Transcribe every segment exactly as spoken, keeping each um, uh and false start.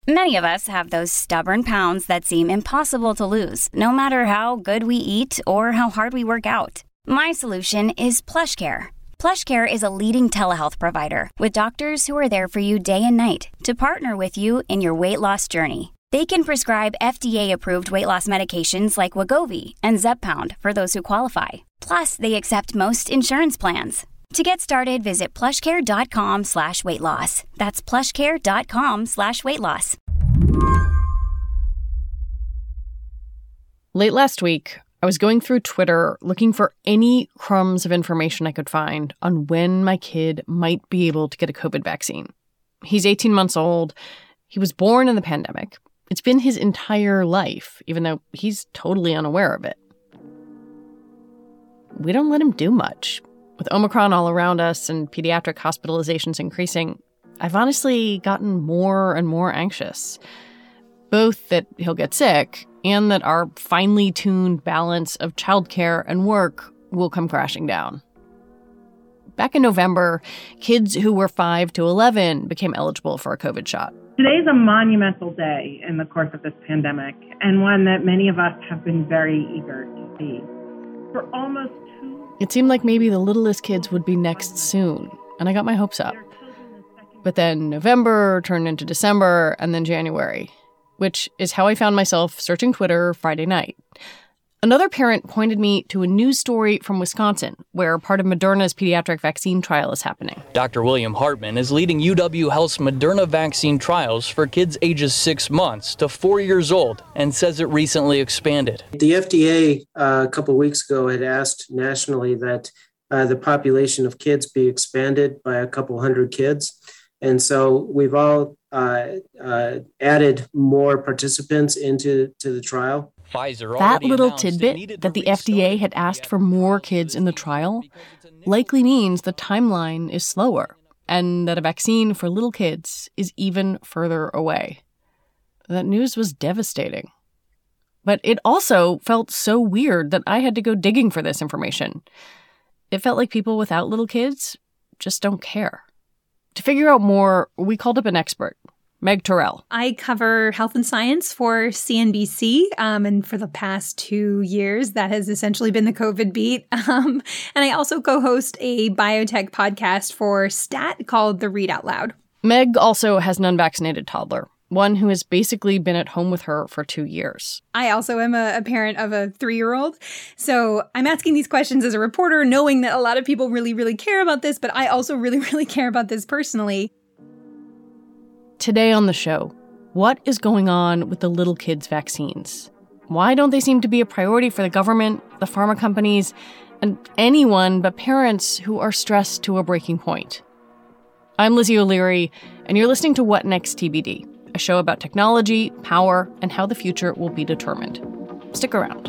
Many of us have those stubborn pounds that seem impossible to lose, no matter how good we eat or how hard we work out. My solution is PlushCare. PlushCare is a leading telehealth provider with doctors who are there for you day and night to partner with you in your weight loss journey. They can prescribe F D A-approved weight loss medications like Wegovy and Zepbound for those who qualify. Plus, they accept most insurance plans. To get started, visit plushcare.com slash weight loss. That's plushcare.com slash weight loss. Late last week, I was going through Twitter looking for any crumbs of information I could find on when my kid might be able to get a COVID vaccine. He's eighteen months old. He was born in the pandemic. It's been his entire life, even though he's totally unaware of it. We don't let him do much. With Omicron all around us and pediatric hospitalizations increasing, I've honestly gotten more and more anxious. Both that he'll get sick and that our finely tuned balance of childcare and work will come crashing down. Back in November, kids who were five to eleven became eligible for a COVID shot. Today's a monumental day in the course of this pandemic, and one that many of us have been very eager to see. For almost two... It seemed like maybe the littlest kids would be next soon, and I got my hopes up. But then November turned into December, and then January, which is how I found myself searching Twitter Friday night. Another parent pointed me to a news story from Wisconsin, where part of Moderna's pediatric vaccine trial is happening. Doctor William Hartman is leading U W Health's Moderna vaccine trials for kids ages six months to four years old and says it recently expanded. The F D A uh, a couple of weeks ago had asked nationally that uh, the population of kids be expanded by a couple hundred kids. And so we've all uh, uh, added more participants into to the trial. Pfizer that little tidbit that the F D A had asked for more kids in the trial likely means the timeline is slower and that a vaccine for little kids is even further away. That news was devastating. But it also felt so weird that I had to go digging for this information. It felt like people without little kids just don't care. To figure out more, we called up an expert, Meg Terrell. I cover health and science for C N B C, um, and for the past two years, that has essentially been the COVID beat. Um, and I also co-host a biotech podcast for Stat called The Read Out Loud. Meg also has an unvaccinated toddler, one who has basically been at home with her for two years. I also am a, a parent of a three-year-old, so I'm asking these questions as a reporter, knowing that a lot of people really, really care about this, but I also really, really care about this personally. Today on the show, what is going on with the little kids' vaccines? Why don't they seem to be a priority for the government, the pharma companies, and anyone but parents who are stressed to a breaking point? I'm Lizzie O'Leary, and you're listening to What Next T B D, a show about technology, power, and how the future will be determined. Stick around.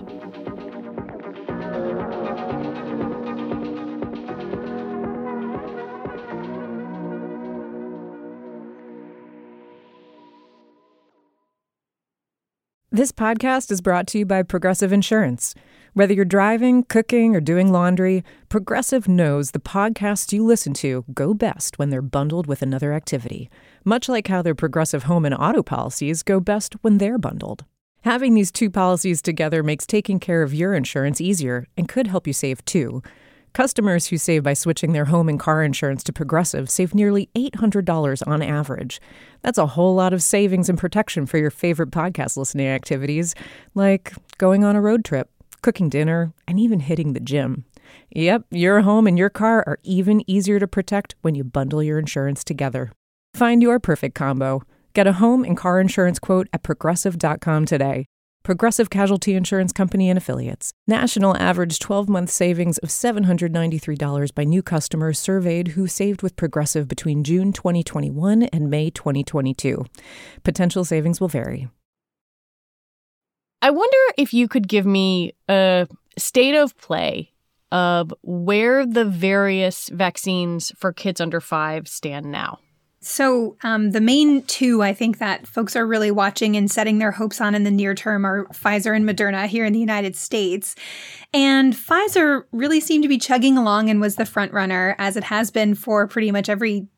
This podcast is brought to you by Progressive Insurance. Whether you're driving, cooking, or doing laundry, Progressive knows the podcasts you listen to go best when they're bundled with another activity, much like how their Progressive home and auto policies go best when they're bundled. Having these two policies together makes taking care of your insurance easier and could help you save too. Customers who save by switching their home and car insurance to Progressive save nearly eight hundred dollars on average. That's a whole lot of savings and protection for your favorite podcast listening activities, like going on a road trip, cooking dinner, and even hitting the gym. Yep, your home and your car are even easier to protect when you bundle your insurance together. Find your perfect combo. Get a home and car insurance quote at progressive dot com today. Progressive Casualty Insurance Company and Affiliates. National average twelve-month savings of seven hundred ninety-three dollars by new customers surveyed who saved with Progressive between June twenty twenty-one and May twenty twenty-two. Potential savings will vary. I wonder if you could give me a state of play of where the various vaccines for kids under five stand now. So um, the main two I think that folks are really watching and setting their hopes on in the near term are Pfizer and Moderna here in the United States. And Pfizer really seemed to be chugging along and was the front runner, as it has been for pretty much every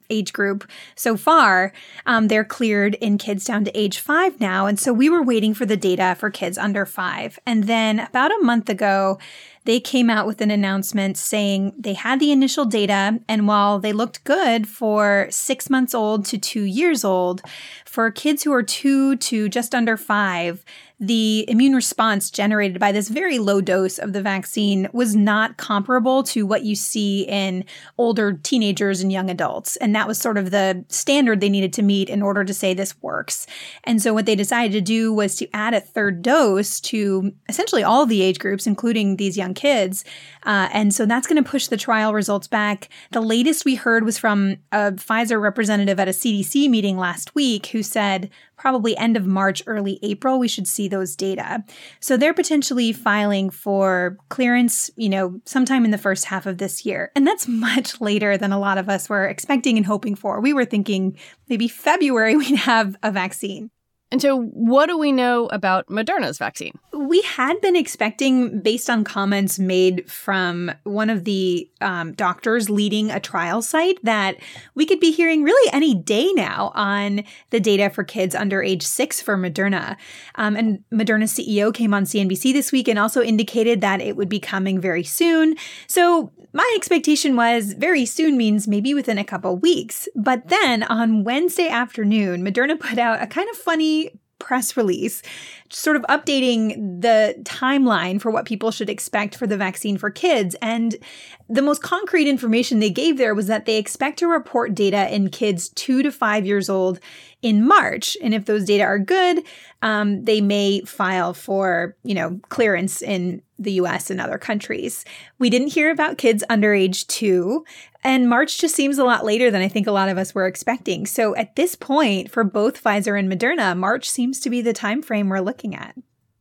age group so far. Um, they're cleared in kids down to age five now. And so we were waiting for the data for kids under five. And then about a month ago, they came out with an announcement saying they had the initial data, and while they looked good for six months old to two years old, for kids who are two to just under five, the immune response generated by this very low dose of the vaccine was not comparable to what you see in older teenagers and young adults. And that was sort of the standard they needed to meet in order to say this works. And so what they decided to do was to add a third dose to essentially all of the age groups, including these young kids. Uh, and so that's going to push the trial results back. The latest we heard was from a Pfizer representative at a C D C meeting last week who said probably end of March, early April, we should see those data. So they're potentially filing for clearance, you know, sometime in the first half of this year. And that's much later than a lot of us were expecting and hoping for. We were thinking maybe February we'd have a vaccine. And so what do we know about Moderna's vaccine? We had been expecting, based on comments made from one of the um, doctors leading a trial site, that we could be hearing really any day now on the data for kids under age six for Moderna. Um, and Moderna's C E O came on C N B C this week and also indicated that it would be coming very soon. So my expectation was very soon means maybe within a couple weeks. But then on Wednesday afternoon, Moderna put out a kind of funny press release, sort of updating the timeline for what people should expect for the vaccine for kids. And the most concrete information they gave there was that they expect to report data in kids two to five years old in March. And if those data are good, um, they may file for, you know, clearance in the U S and other countries. We didn't hear about kids under age two, and March just seems a lot later than I think a lot of us were expecting. So at this point, for both Pfizer and Moderna, March seems to be the time frame we're looking at.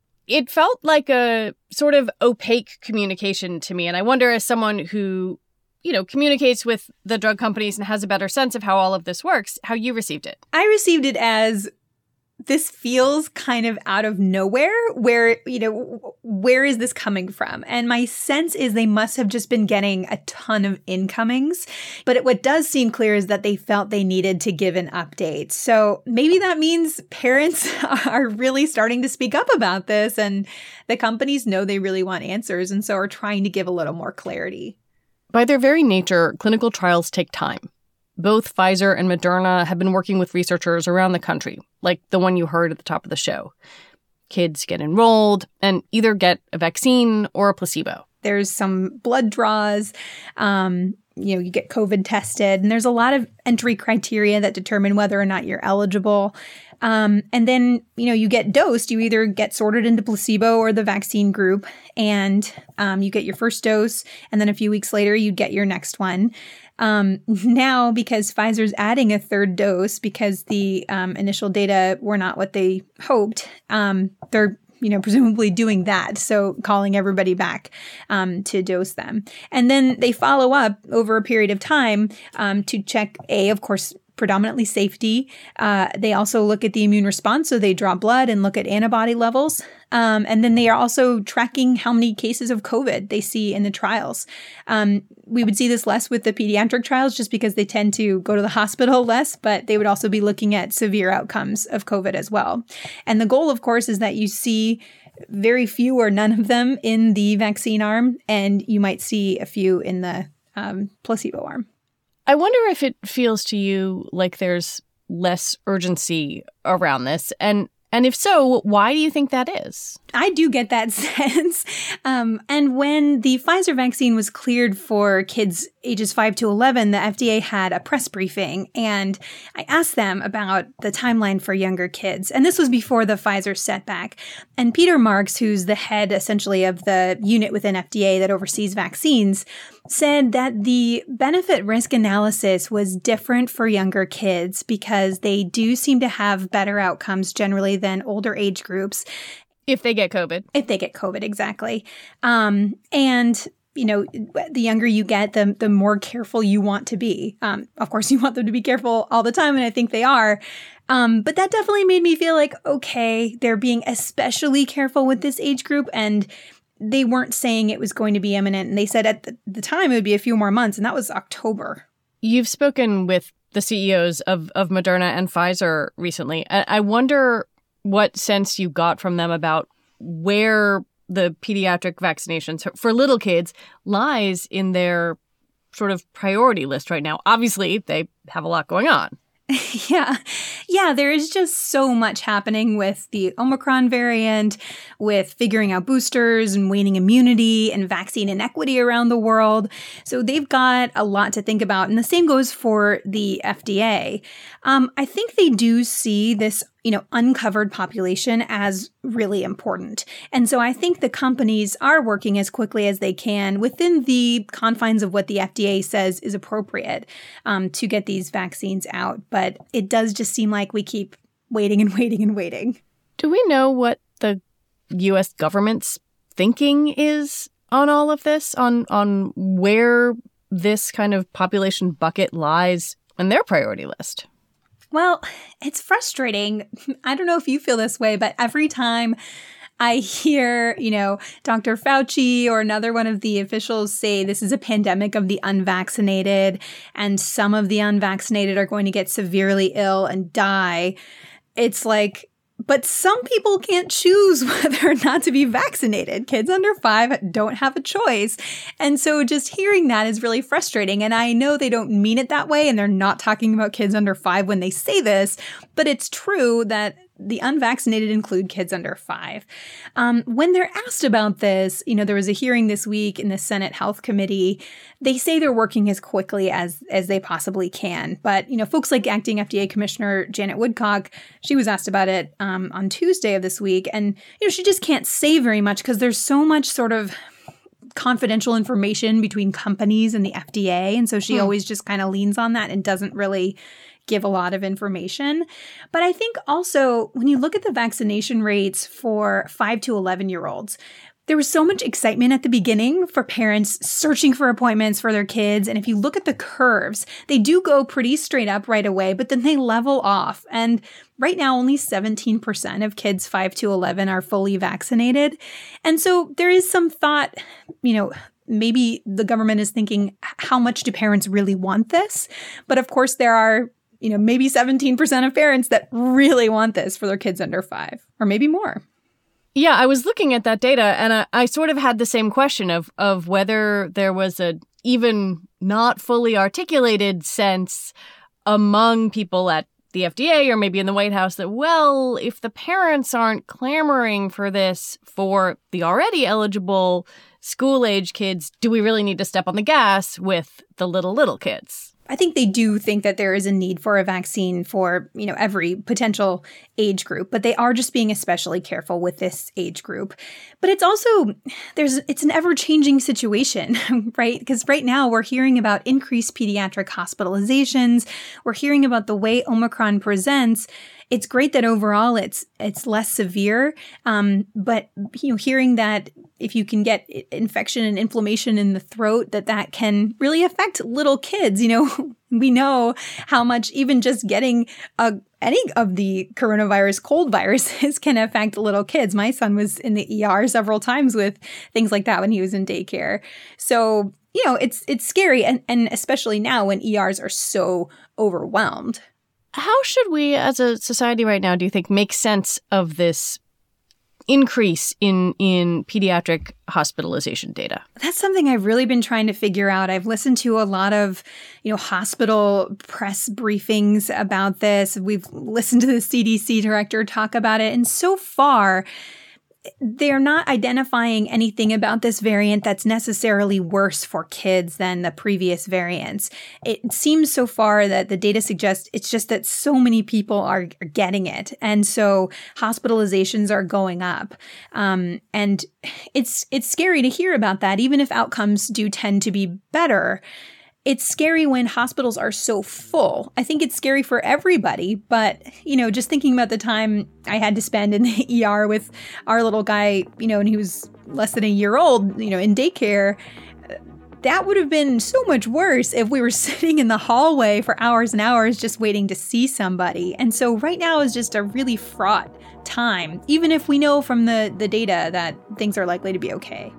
It felt like a sort of opaque communication to me. And I wonder, as someone who, you know, communicates with the drug companies and has a better sense of how all of this works, how you received it. I received it as, this feels kind of out of nowhere. Where, you know, where is this coming from? And my sense is they must have just been getting a ton of incomings. But it, what does seem clear is that they felt they needed to give an update. So maybe that means parents are really starting to speak up about this, and the companies know they really want answers and so are trying to give a little more clarity. By their very nature, clinical trials take time. Both Pfizer and Moderna have been working with researchers around the country, like the one you heard at the top of the show. Kids get enrolled and either get a vaccine or a placebo. There's some blood draws. Um, you know, you get COVID tested, and there's a lot of entry criteria that determine whether or not you're eligible. Um, and then, you know, you get dosed. You either get sorted into placebo or the vaccine group, and um, you get your first dose, and then a few weeks later, you get your next one. Um, now, because Pfizer's adding a third dose because the um, initial data were not what they hoped, um, they're, you know, presumably doing that. So calling everybody back um, to dose them. And then they follow up over a period of time um, to check, A, of course, predominantly safety. Uh, they also look at the immune response. So they draw blood and look at antibody levels. Um, and then they are also tracking how many cases of COVID they see in the trials. Um, we would see this less with the pediatric trials just because they tend to go to the hospital less, but they would also be looking at severe outcomes of COVID as well. And the goal, of course, is that you see very few or none of them in the vaccine arm, and you might see a few in the um, placebo arm. I wonder if it feels to you like there's less urgency around this. And and if so, why do you think that is? I do get that sense. Um, and when the Pfizer vaccine was cleared for kids ages five to eleven, the F D A had a press briefing. And I asked them about the timeline for younger kids. And this was before the Pfizer setback. And Peter Marks, who's the head essentially of the unit within F D A that oversees vaccines, said that the benefit risk analysis was different for younger kids because they do seem to have better outcomes generally than older age groups. If they get COVID. If they get COVID, exactly. Um, and, you know, the younger you get, the the more careful you want to be. Um, of course, you want them to be careful all the time, and I think they are. Um, but that definitely made me feel like, okay, they're being especially careful with this age group, and they weren't saying it was going to be imminent. And they said at the, the time it would be a few more months, and that was October. You've spoken with the C E Os of, of Moderna and Pfizer recently. I wonder what sense you got from them about where the pediatric vaccinations for little kids lies in their sort of priority list right now. Obviously, they have a lot going on. Yeah. Yeah, there is just so much happening with the Omicron variant, with figuring out boosters and waning immunity and vaccine inequity around the world. So they've got a lot to think about. And the same goes for the F D A. Um, I think they do see this, you know, uncovered population as really important. And so I think the companies are working as quickly as they can within the confines of what the F D A says is appropriate um, to get these vaccines out. But it does just seem like we keep waiting and waiting and waiting. Do we know what the U S government's thinking is on all of this, on on where this kind of population bucket lies in their priority list? Well, it's frustrating. I don't know if you feel this way, but every time I hear, you know, Doctor Fauci or another one of the officials say this is a pandemic of the unvaccinated and some of the unvaccinated are going to get severely ill and die, it's like, but some people can't choose whether or not to be vaccinated. Kids under five don't have a choice. And so just hearing that is really frustrating. And I know they don't mean it that way, and they're not talking about kids under five when they say this, but it's true that the unvaccinated include kids under five. Um, when they're asked about this, you know, there was a hearing this week in the Senate Health Committee. They say they're working as quickly as as they possibly can. But, you know, folks like Acting F D A Commissioner Janet Woodcock, she was asked about it um, on Tuesday of this week. And, you know, she just can't say very much because there's so much sort of confidential information between companies and the F D A. And so she hmm. always just kind of leans on that and doesn't really give a lot of information. But I think also when you look at the vaccination rates for five to eleven year olds, there was so much excitement at the beginning for parents searching for appointments for their kids. And if you look at the curves, they do go pretty straight up right away, but then they level off. And right now, only seventeen percent of kids five to eleven are fully vaccinated. And so there is some thought, you know, maybe the government is thinking, how much do parents really want this? But of course, there are you know, maybe seventeen percent of parents that really want this for their kids under five, or maybe more. Yeah, I was looking at that data, and I, I sort of had the same question of of whether there was a even not fully articulated sense among people at the F D A or maybe in the White House that, well, if the parents aren't clamoring for this for the already eligible school-age kids, do we really need to step on the gas with the little, little kids? I think they do think that there is a need for a vaccine for, you know, every potential age group, but they are just being especially careful with this age group. But it's also, there's, it's an ever-changing situation, right? Because right now we're hearing about increased pediatric hospitalizations. We're hearing about the way Omicron presents. It's great that overall it's it's less severe, um, but you know, hearing that if you can get infection and inflammation in the throat, that that can really affect little kids. You know, we know how much even just getting a, any of the coronavirus cold viruses can affect little kids. My son was in the E R several times with things like that when he was in daycare. So, you know, it's it's scary, and, and especially now when E Rs are so overwhelmed. How should we, as a society right now, do you think, make sense of this increase in in pediatric hospitalization data? That's something I've really been trying to figure out. I've listened to a lot of, you know, hospital press briefings about this. We've listened to the C D C director talk about it. And so far, they're not identifying anything about this variant that's necessarily worse for kids than the previous variants. It seems so far that the data suggests it's just that so many people are, are getting it. And so hospitalizations are going up. Um, and it's it's scary to hear about that, even if outcomes do tend to be better. It's scary when hospitals are so full. I think it's scary for everybody, but, you know, just thinking about the time I had to spend in the E R with our little guy, you know, and he was less than a year old, you know, in daycare, that would have been so much worse if we were sitting in the hallway for hours and hours just waiting to see somebody. And so right now is just a really fraught time, even if we know from the, the data that things are likely to be okay.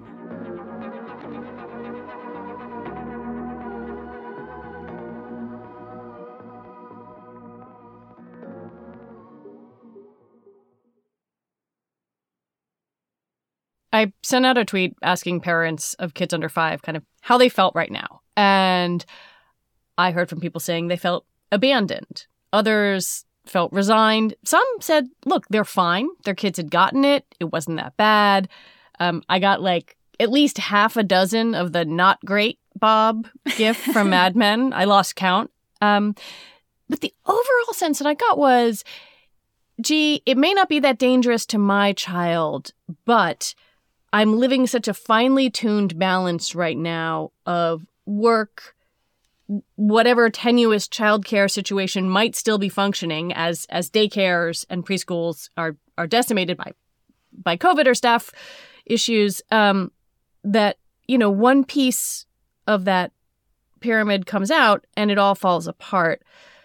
I sent out a tweet asking parents of kids under five kind of how they felt right now. And I heard from people saying they felt abandoned. Others felt resigned. Some said, look, they're fine. Their kids had gotten it. It wasn't that bad. Um, I got like at least half a dozen of the not great Bob gif from Mad Men. I lost count. Um, but the overall sense that I got was, gee, it may not be that dangerous to my child, but I'm living such a finely tuned balance right now of work, whatever tenuous childcare situation might still be functioning as as daycares and preschools are are decimated by by COVID or staff issues, um, that, you know, one piece of that pyramid comes out and it all falls apart.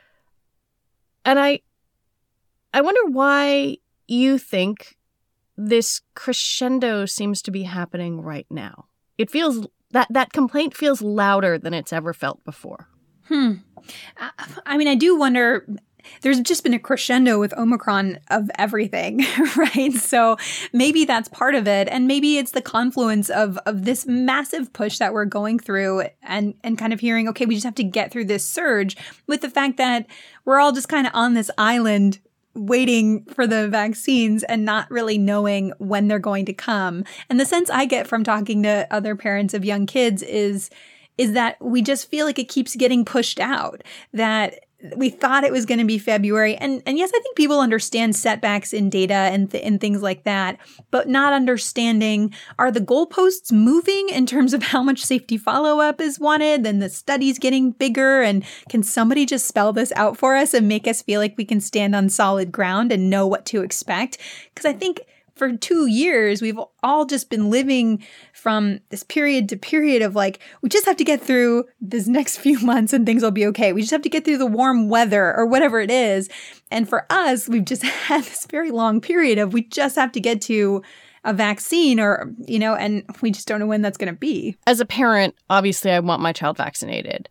And I I wonder why you think this crescendo seems to be happening right now. It feels that that complaint feels louder than it's ever felt before. Hmm. I mean, I do wonder. There's just been a crescendo with Omicron of everything, right? So maybe that's part of it. And maybe it's the confluence of of this massive push that we're going through and, and kind of hearing, okay, we just have to get through this surge, with the fact that we're all just kind of on this island waiting for the vaccines and not really knowing when they're going to come. And the sense I get from talking to other parents of young kids is, is that we just feel like it keeps getting pushed out, that we thought it was going to be February. And and yes, I think people understand setbacks in data and, th- and things like that, but not understanding, are the goalposts moving in terms of how much safety follow-up is wanted and the study's getting bigger? And can somebody just spell this out for us and make us feel like we can stand on solid ground and know what to expect? Because I think for two years, we've all just been living from this period to period of like, we just have to get through this next few months and things will be okay. We just have to get through the warm weather or whatever it is. And for us, we've just had this very long period of we just have to get to a vaccine or, you know, and we just don't know when that's going to be. As a parent, obviously, I want my child vaccinated.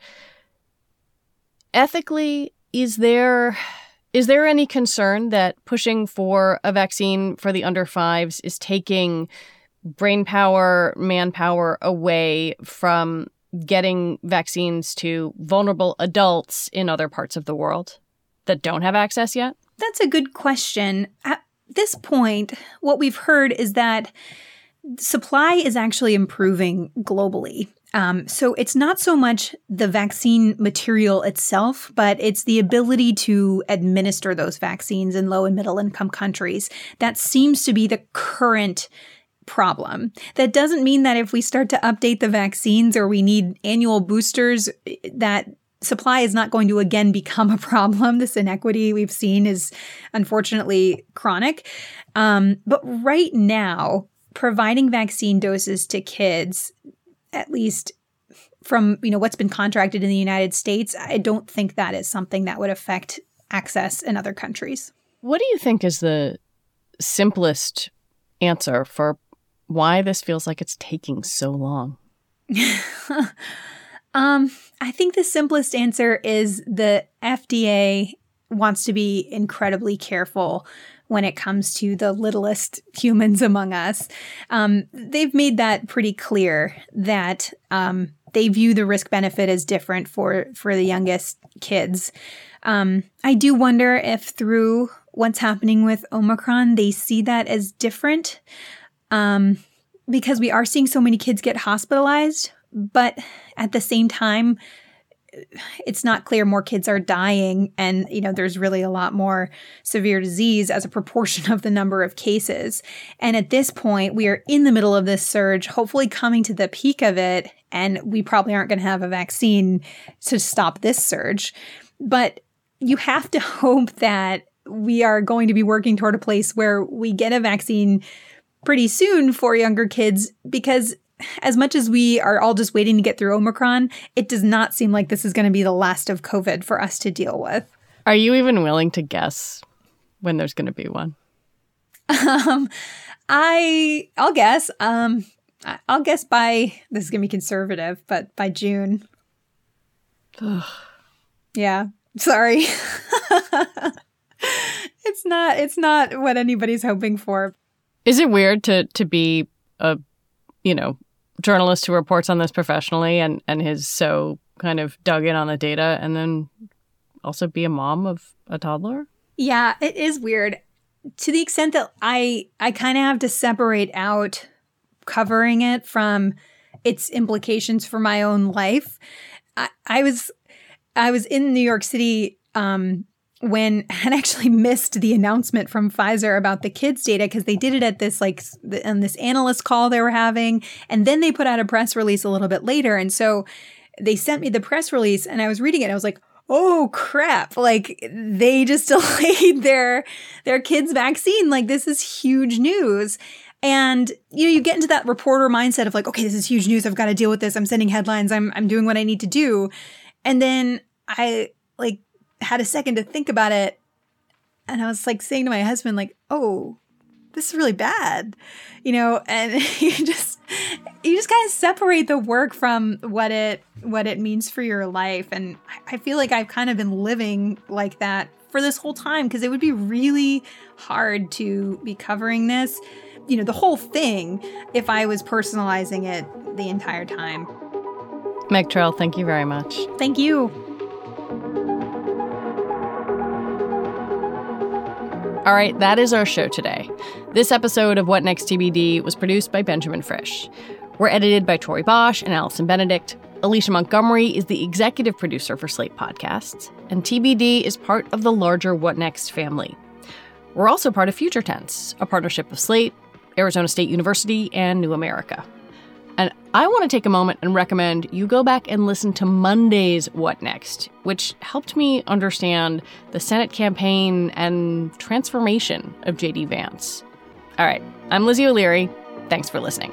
Ethically, is there... Is there any concern that pushing for a vaccine for the under fives is taking brain power, manpower away from getting vaccines to vulnerable adults in other parts of the world that don't have access yet? That's a good question. At this point, what we've heard is that supply is actually improving globally. Um, so it's not so much the vaccine material itself, but it's the ability to administer those vaccines in low and middle income countries. That seems to be the current problem. That doesn't mean that if we start to update the vaccines or we need annual boosters, that supply is not going to again become a problem. This inequity we've seen is unfortunately chronic. Um, but right now, providing vaccine doses to kids, at least from, you know, what's been contracted in the United States, I don't think that is something that would affect access in other countries. What do you think is the simplest answer for why this feels like it's taking so long? um, I think the simplest answer is the F D A wants to be incredibly careful when it comes to the littlest humans among us. Um, they've made that pretty clear that um, they view the risk-benefit as different for, for the youngest kids. Um, I do wonder if through what's happening with Omicron, they see that as different, um, because we are seeing so many kids get hospitalized, but at the same time, it's not clear more kids are dying, and you know there's really a lot more severe disease as a proportion of the number of cases. And at this point, we are in the middle of this surge, hopefully coming to the peak of it, and we probably aren't going to have a vaccine to stop this surge. But you have to hope that we are going to be working toward a place where we get a vaccine pretty soon for younger kids, because as much as we are all just waiting to get through Omicron, it does not seem like this is going to be the last of COVID for us to deal with. Are you even willing to guess when there's going to be one? Um, I, I'll guess. Um, I'll guess by, this is going to be conservative, but by June. Yeah, sorry. It's not, it's not what anybody's hoping for. Is it weird to to be a, you know, journalist who reports on this professionally and, and has so kind of dug in on the data, and then also be a mom of a toddler? Yeah, it is weird. To the extent that I I kind of have to separate out covering it from its implications for my own life. I, I was I was in New York City um, when I had actually missed the announcement from Pfizer about the kids' data, because they did it at this like on this analyst call they were having, and then they put out a press release a little bit later. And so they sent me the press release, and I was reading it. And I was like, oh crap, like they just delayed their their kids' vaccine. Like, this is huge news. And, you know, you get into that reporter mindset of like, okay, this is huge news. I've got to deal with this. I'm sending headlines. I'm I'm doing what I need to do. And then I like had a second to think about it. And I was like saying to my husband, like, oh, this is really bad, you know, and you just, you just kind of separate the work from what it, what it means for your life. And I feel like I've kind of been living like that for this whole time, because it would be really hard to be covering this, you know, the whole thing, if I was personalizing it the entire time. Meg Terrell, thank you very much. Thank you. All right, that is our show today. This episode of What Next T B D was produced by Benjamin Frisch. We're edited by Tori Bosch and Allison Benedict. Alicia Montgomery is the executive producer for Slate Podcasts, and T B D is part of the larger What Next family. We're also part of Future Tense, a partnership of Slate, Arizona State University, and New America. And I want to take a moment and recommend you go back and listen to Monday's What Next, which helped me understand the Senate campaign and transformation of J D Vance. All right, I'm Lizzie O'Leary. Thanks for listening.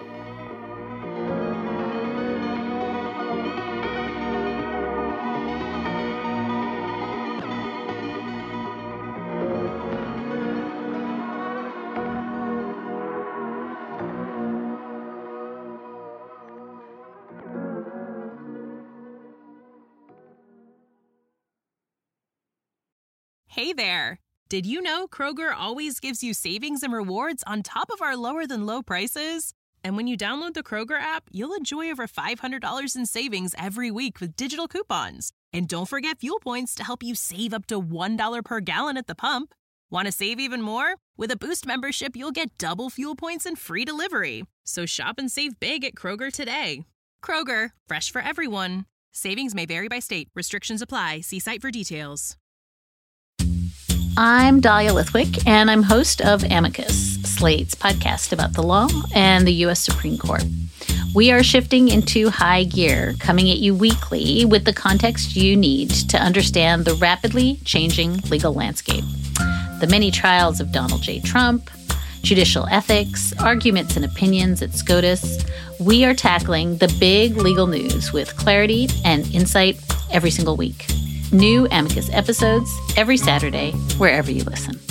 Hey there! Did you know Kroger always gives you savings and rewards on top of our lower-than-low prices? And when you download the Kroger app, you'll enjoy over five hundred dollars in savings every week with digital coupons. And don't forget fuel points to help you save up to one dollar per gallon at the pump. Want to save even more? With a Boost membership, you'll get double fuel points and free delivery. So shop and save big at Kroger today. Kroger, fresh for everyone. Savings may vary by state. Restrictions apply. See site for details. I'm Dahlia Lithwick, and I'm host of Amicus, Slate's podcast about the law and the U S Supreme Court. We are shifting into high gear, coming at you weekly with the context you need to understand the rapidly changing legal landscape. The many trials of Donald J. Trump, judicial ethics, arguments and opinions at SCOTUS. We are tackling the big legal news with clarity and insight every single week. New Amicus episodes every Saturday, wherever you listen.